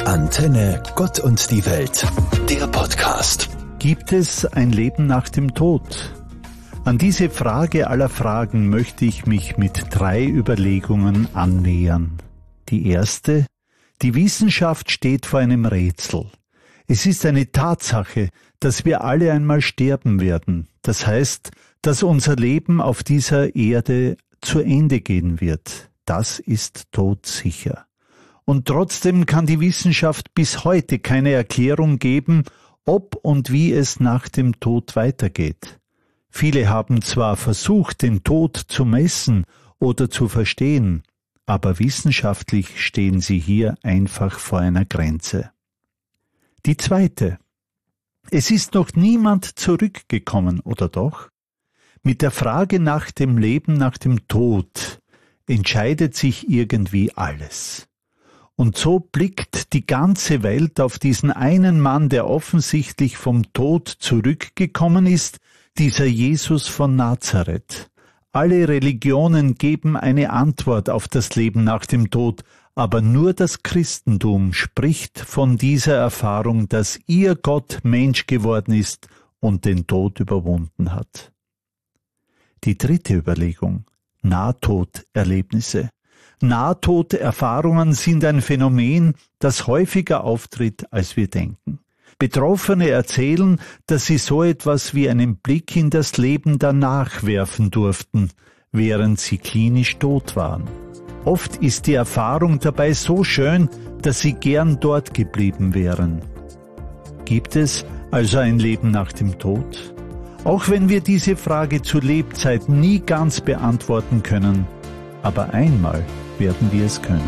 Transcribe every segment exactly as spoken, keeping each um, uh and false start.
Antenne Gott und die Welt, der Podcast. Gibt es ein Leben nach dem Tod? An diese Frage aller Fragen möchte ich mich mit drei Überlegungen annähern. Die erste: Die Wissenschaft steht vor einem Rätsel. Es ist eine Tatsache, dass wir alle einmal sterben werden. Das heißt, dass unser Leben auf dieser Erde zu Ende gehen wird. Das ist todsicher. Und trotzdem kann die Wissenschaft bis heute keine Erklärung geben, ob und wie es nach dem Tod weitergeht. Viele haben zwar versucht, den Tod zu messen oder zu verstehen, aber wissenschaftlich stehen sie hier einfach vor einer Grenze. Die zweite: Es ist noch niemand zurückgekommen, oder doch? Mit der Frage nach dem Leben nach dem Tod entscheidet sich irgendwie alles. Und so blickt die ganze Welt auf diesen einen Mann, der offensichtlich vom Tod zurückgekommen ist, dieser Jesus von Nazareth. Alle Religionen geben eine Antwort auf das Leben nach dem Tod, aber nur das Christentum spricht von dieser Erfahrung, dass ihr Gott Mensch geworden ist und den Tod überwunden hat. Die dritte Überlegung: Nahtoderlebnisse. Nahtoderfahrungen sind ein Phänomen, das häufiger auftritt, als wir denken. Betroffene erzählen, dass sie so etwas wie einen Blick in das Leben danach werfen durften, während sie klinisch tot waren. Oft ist die Erfahrung dabei so schön, dass sie gern dort geblieben wären. Gibt es also ein Leben nach dem Tod? Auch wenn wir diese Frage zu Lebzeiten nie ganz beantworten können, aber einmal werden wir es können.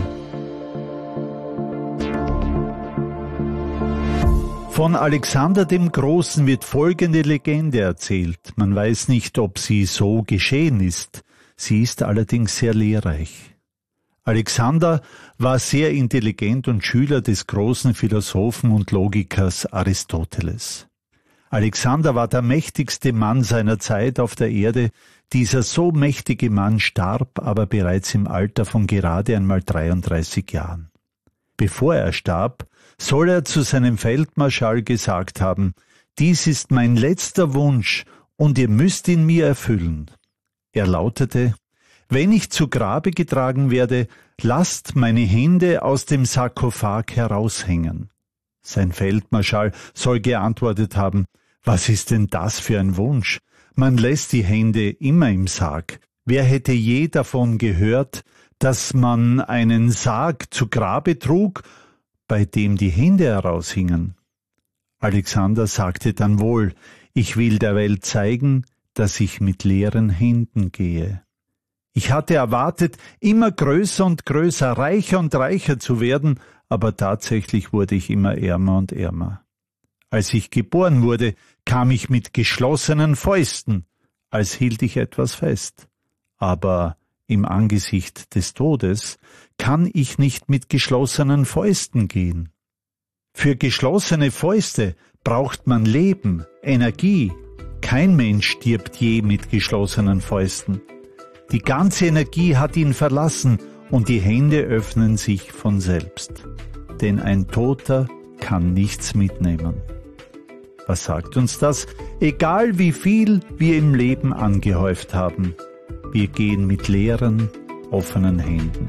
Von Alexander dem Großen wird folgende Legende erzählt. Man weiß nicht, ob sie so geschehen ist. Sie ist allerdings sehr lehrreich. Alexander war sehr intelligent und Schüler des großen Philosophen und Logikers Aristoteles. Alexander war der mächtigste Mann seiner Zeit auf der Erde. Dieser so mächtige Mann starb aber bereits im Alter von gerade einmal dreiunddreißig Jahren. Bevor er starb, soll er zu seinem Feldmarschall gesagt haben: Dies ist mein letzter Wunsch und ihr müsst ihn mir erfüllen. Er lautete: Wenn ich zu Grabe getragen werde, lasst meine Hände aus dem Sarkophag heraushängen. Sein Feldmarschall soll geantwortet haben: Was ist denn das für ein Wunsch? Man lässt die Hände immer im Sarg. Wer hätte je davon gehört, dass man einen Sarg zu Grabe trug, bei dem die Hände heraushingen? Alexander sagte dann wohl: Ich will der Welt zeigen, dass ich mit leeren Händen gehe. Ich hatte erwartet, immer größer und größer, reicher und reicher zu werden, aber tatsächlich wurde ich immer ärmer und ärmer. Als ich geboren wurde, kam ich mit geschlossenen Fäusten, als hielt ich etwas fest. Aber im Angesicht des Todes kann ich nicht mit geschlossenen Fäusten gehen. Für geschlossene Fäuste braucht man Leben, Energie. Kein Mensch stirbt je mit geschlossenen Fäusten. Die ganze Energie hat ihn verlassen und die Hände öffnen sich von selbst. Denn ein Toter kann nichts mitnehmen. Was sagt uns das? Egal wie viel wir im Leben angehäuft haben, wir gehen mit leeren, offenen Händen.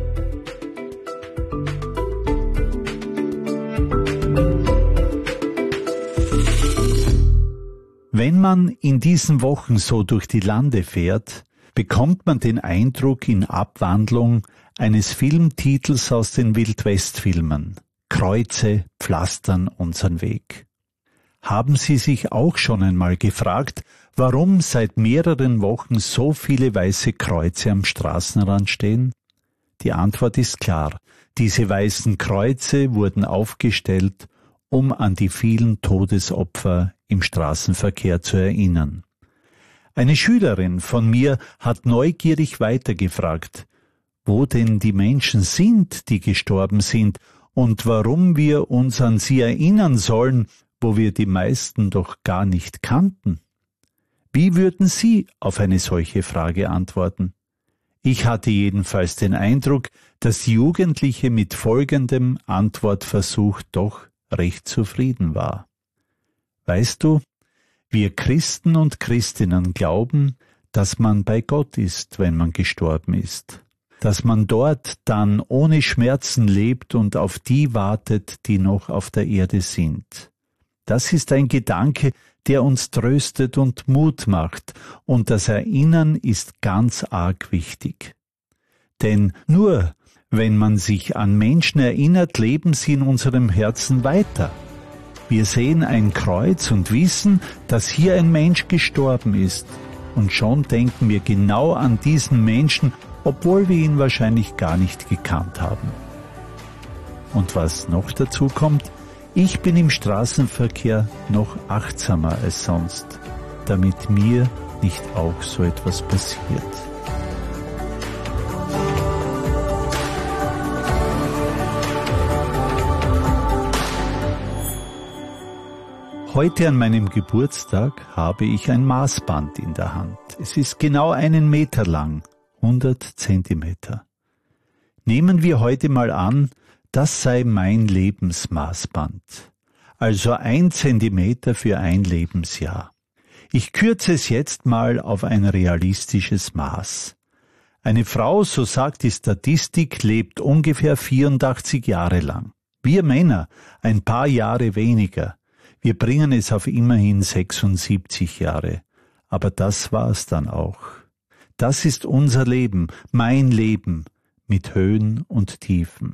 Wenn man in diesen Wochen so durch die Lande fährt, bekommt man den Eindruck in Abwandlung eines Filmtitels aus den Wildwest-Filmen: Kreuze pflastern unseren Weg. Haben Sie sich auch schon einmal gefragt, warum seit mehreren Wochen so viele weiße Kreuze am Straßenrand stehen? Die Antwort ist klar: Diese weißen Kreuze wurden aufgestellt, um an die vielen Todesopfer im Straßenverkehr zu erinnern. Eine Schülerin von mir hat neugierig weitergefragt, wo denn die Menschen sind, die gestorben sind, und warum wir uns an sie erinnern sollen, wo wir die meisten doch gar nicht kannten. Wie würden Sie auf eine solche Frage antworten? Ich hatte jedenfalls den Eindruck, dass Jugendliche mit folgendem Antwortversuch doch recht zufrieden war. Weißt du, wir Christen und Christinnen glauben, dass man bei Gott ist, wenn man gestorben ist, dass man dort dann ohne Schmerzen lebt und auf die wartet, die noch auf der Erde sind. Das ist ein Gedanke, der uns tröstet und Mut macht, und das Erinnern ist ganz arg wichtig. Denn nur wenn man sich an Menschen erinnert, leben sie in unserem Herzen weiter. Wir sehen ein Kreuz und wissen, dass hier ein Mensch gestorben ist, und schon denken wir genau an diesen Menschen, obwohl wir ihn wahrscheinlich gar nicht gekannt haben. Und was noch dazu kommt, ich bin im Straßenverkehr noch achtsamer als sonst, damit mir nicht auch so etwas passiert. Heute an meinem Geburtstag habe ich ein Maßband in der Hand. Es ist genau einen Meter lang, hundert Zentimeter. Nehmen wir heute mal an, das sei mein Lebensmaßband, also ein Zentimeter für ein Lebensjahr. Ich kürze es jetzt mal auf ein realistisches Maß. Eine Frau, so sagt die Statistik, lebt ungefähr vierundachtzig Jahre lang. Wir Männer ein paar Jahre weniger. Wir bringen es auf immerhin sechsundsiebzig Jahre. Aber das war's dann auch. Das ist unser Leben, mein Leben, mit Höhen und Tiefen.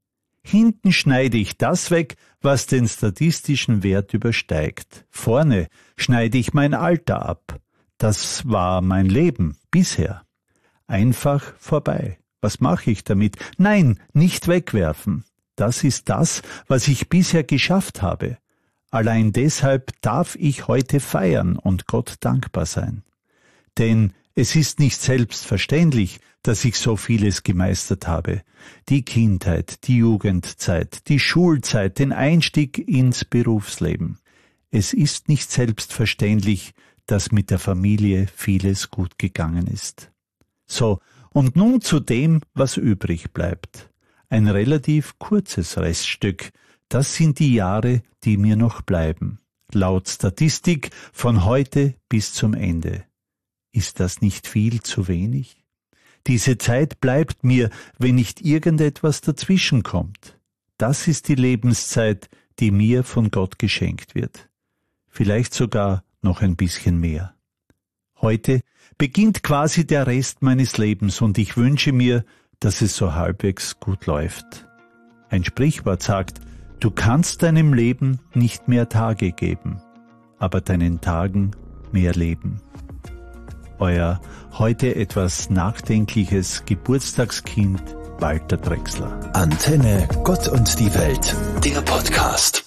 Hinten schneide ich das weg, was den statistischen Wert übersteigt. Vorne schneide ich mein Alter ab. Das war mein Leben bisher. Einfach vorbei. Was mache ich damit? Nein, nicht wegwerfen. Das ist das, was ich bisher geschafft habe. Allein deshalb darf ich heute feiern und Gott dankbar sein. Denn es ist nicht selbstverständlich, dass ich so vieles gemeistert habe. Die Kindheit, die Jugendzeit, die Schulzeit, den Einstieg ins Berufsleben. Es ist nicht selbstverständlich, dass mit der Familie vieles gut gegangen ist. So, und nun zu dem, was übrig bleibt. Ein relativ kurzes Reststück. Das sind die Jahre, die mir noch bleiben. Laut Statistik von heute bis zum Ende. Ist das nicht viel zu wenig? Diese Zeit bleibt mir, wenn nicht irgendetwas dazwischen kommt. Das ist die Lebenszeit, die mir von Gott geschenkt wird. Vielleicht sogar noch ein bisschen mehr. Heute beginnt quasi der Rest meines Lebens und ich wünsche mir, dass es so halbwegs gut läuft. Ein Sprichwort sagt, du kannst deinem Leben nicht mehr Tage geben, aber deinen Tagen mehr Leben. Euer heute etwas nachdenkliches Geburtstagskind Walter Drechsler. Antenne Gott und die Welt, der Podcast.